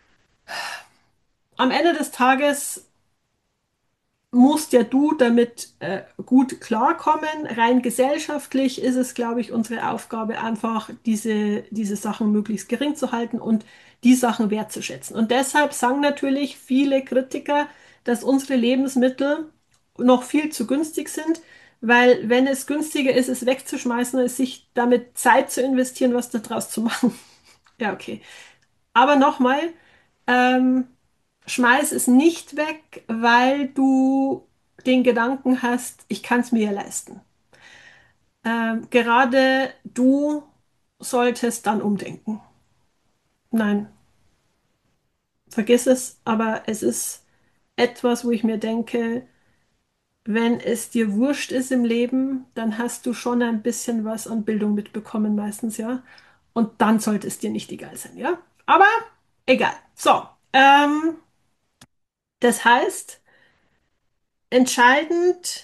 Am Ende des Tages musst ja du damit äh, gut klarkommen. Rein gesellschaftlich ist es, glaube ich, unsere Aufgabe, einfach diese, diese Sachen möglichst gering zu halten und die Sachen wertzuschätzen. Und deshalb sagen natürlich viele Kritiker, dass unsere Lebensmittel noch viel zu günstig sind, weil wenn es günstiger ist, es wegzuschmeißen, als sich damit Zeit zu investieren, was daraus zu machen. Ja, okay. Aber nochmal, ähm, schmeiß es nicht weg, weil du den Gedanken hast, ich kann es mir ja leisten. Ähm, gerade du solltest dann umdenken. Nein, vergiss es, aber es ist etwas, wo ich mir denke, wenn es dir wurscht ist im Leben, dann hast du schon ein bisschen was an Bildung mitbekommen, meistens, ja. Und dann sollte es dir nicht egal sein, ja. Aber egal. So, ähm, das heißt, entscheidend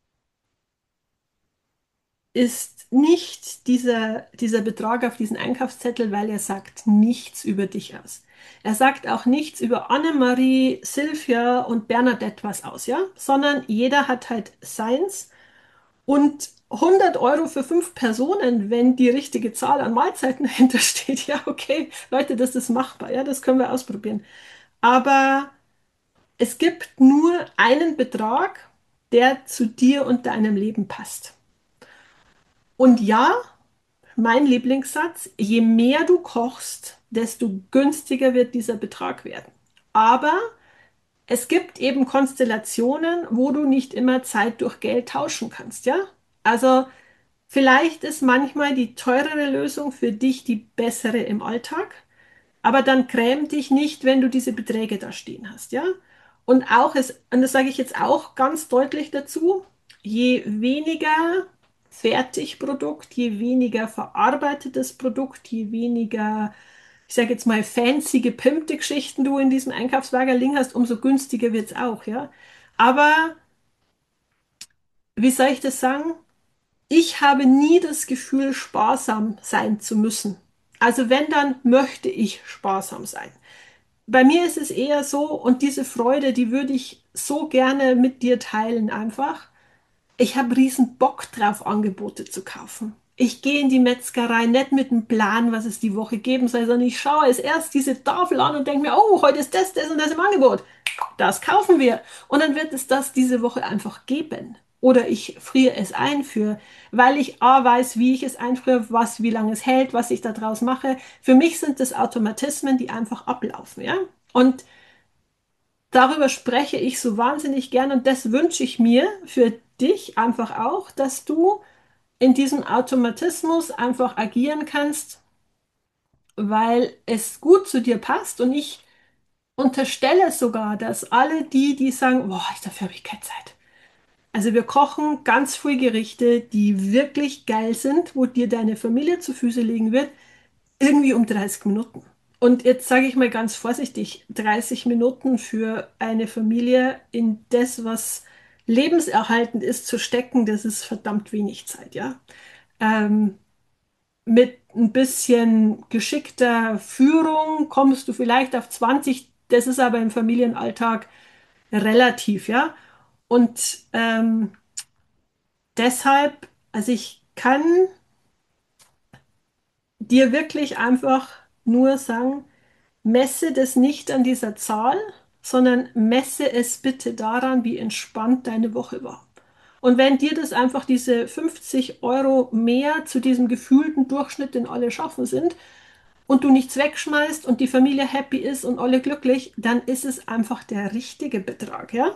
ist nicht dieser, dieser Betrag auf diesen Einkaufszettel, weil er sagt nichts über dich aus. Er sagt auch nichts über Annemarie, Silvia und Bernadette was aus, ja, sondern jeder hat halt seins und hundert Euro für fünf Personen, wenn die richtige Zahl an Mahlzeiten dahinter steht, ja, okay, Leute, das ist machbar, ja, das können wir ausprobieren. Aber es gibt nur einen Betrag, der zu dir und deinem Leben passt. Und ja, mein Lieblingssatz, je mehr du kochst, desto günstiger wird dieser Betrag werden. Aber es gibt eben Konstellationen, wo du nicht immer Zeit durch Geld tauschen kannst, ja? Also vielleicht ist manchmal die teurere Lösung für dich die bessere im Alltag, aber dann gräm dich nicht, wenn du diese Beträge da stehen hast, ja? Und auch es, und das sage ich jetzt auch ganz deutlich dazu, je weniger Fertigprodukt, je weniger verarbeitetes Produkt, je weniger, ich sage jetzt mal, fancy gepimpte Geschichten du in diesem Einkaufswagen liegen hast, umso günstiger wird es auch, ja? Aber wie soll ich das sagen? Ich habe nie das Gefühl, sparsam sein zu müssen. Also wenn, dann möchte ich sparsam sein. Bei mir ist es eher so, und diese Freude, die würde ich so gerne mit dir teilen einfach. Ich habe riesen Bock drauf, Angebote zu kaufen. Ich gehe in die Metzgerei nicht mit einem Plan, was es die Woche geben soll, sondern ich schaue es erst diese Tafel an und denke mir, oh, heute ist das, das und das im Angebot. Das kaufen wir. Und dann wird es das diese Woche einfach geben. Oder ich friere es ein für, weil ich A weiß, wie ich es einfriere, was, wie lange es hält, was ich da draus mache. Für mich sind das Automatismen, die einfach ablaufen, ja. Und darüber spreche ich so wahnsinnig gern und das wünsche ich mir für dich einfach auch, dass du in diesem Automatismus einfach agieren kannst, weil es gut zu dir passt und ich unterstelle sogar, dass alle die, die sagen, boah, dafür habe ich keine Zeit. Also wir kochen ganz viele Gerichte, die wirklich geil sind, wo dir deine Familie zu Füße legen wird, irgendwie um dreißig Minuten. Und jetzt sage ich mal ganz vorsichtig, dreißig Minuten für eine Familie in das, was lebenserhaltend ist, zu stecken, das ist verdammt wenig Zeit, ja. Ähm, mit ein bisschen geschickter Führung kommst du vielleicht auf zwanzig, das ist aber im Familienalltag relativ, ja. Und ähm, deshalb, also ich kann dir wirklich einfach nur sagen, messe das nicht an dieser Zahl, sondern messe es bitte daran, wie entspannt deine Woche war. Und wenn dir das einfach diese fünfzig Euro mehr zu diesem gefühlten Durchschnitt, den alle schaffen sind, und du nichts wegschmeißt und die Familie happy ist und alle glücklich, dann ist es einfach der richtige Betrag, ja?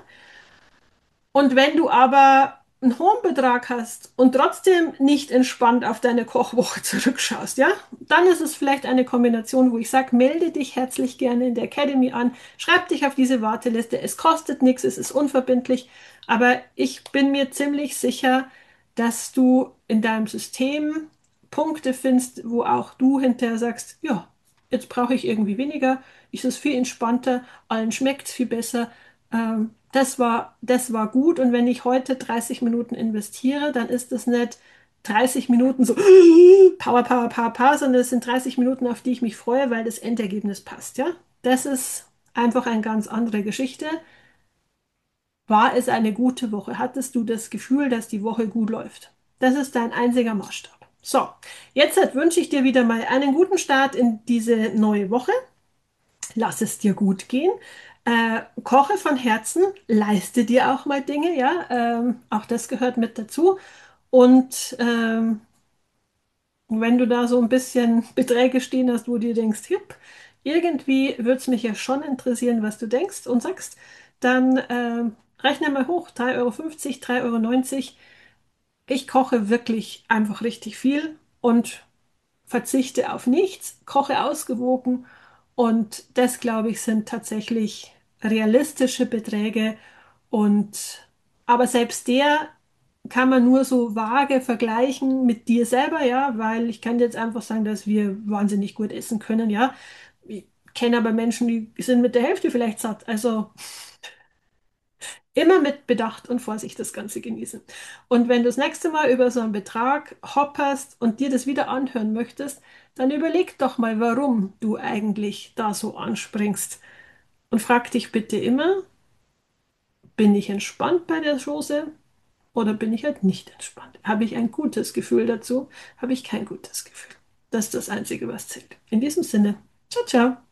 Und wenn du aber einen hohen Betrag hast und trotzdem nicht entspannt auf deine Kochwoche zurückschaust, ja, dann ist es vielleicht eine Kombination, wo ich sage, melde dich herzlich gerne in der Academy an, schreib dich auf diese Warteliste. Es kostet nichts, es ist unverbindlich, aber ich bin mir ziemlich sicher, dass du in deinem System Punkte findest, wo auch du hinterher sagst, ja, jetzt brauche ich irgendwie weniger, ist es viel entspannter, allen schmeckt es viel besser. Ähm, das war, das war gut. Und wenn ich heute dreißig Minuten investiere, dann ist das nicht dreißig Minuten so Power, Power, Power, Power, sondern es sind dreißig Minuten, auf die ich mich freue, weil das Endergebnis passt, ja? Das ist einfach eine ganz andere Geschichte. War es eine gute Woche? Hattest du das Gefühl, dass die Woche gut läuft? Das ist dein einziger Maßstab. So, jetzt halt wünsche ich dir wieder mal einen guten Start in diese neue Woche. Lass es dir gut gehen. Äh, koche von Herzen, leiste dir auch mal Dinge, ja, ähm, auch das gehört mit dazu. Und ähm, wenn du da so ein bisschen Beträge stehen hast, wo du dir denkst, hipp, irgendwie würde es mich ja schon interessieren, was du denkst und sagst, dann ähm, rechne mal hoch, drei Euro fünfzig, drei Euro neunzig. Ich koche wirklich einfach richtig viel und verzichte auf nichts, koche ausgewogen und das, glaube ich, sind tatsächlich realistische Beträge und aber selbst der kann man nur so vage vergleichen mit dir selber, ja, weil ich kann dir jetzt einfach sagen, dass wir wahnsinnig gut essen können, ja. Ich kenne aber Menschen, die sind mit der Hälfte vielleicht satt. Also immer mit Bedacht und Vorsicht das Ganze genießen. Und wenn du das nächste Mal über so einen Betrag hopperst und dir das wieder anhören möchtest, dann überleg doch mal, warum du eigentlich da so anspringst. Und frag dich bitte immer, bin ich entspannt bei der Chose oder bin ich halt nicht entspannt? Habe ich ein gutes Gefühl dazu? Habe ich kein gutes Gefühl? Das ist das Einzige, was zählt. In diesem Sinne, ciao, ciao.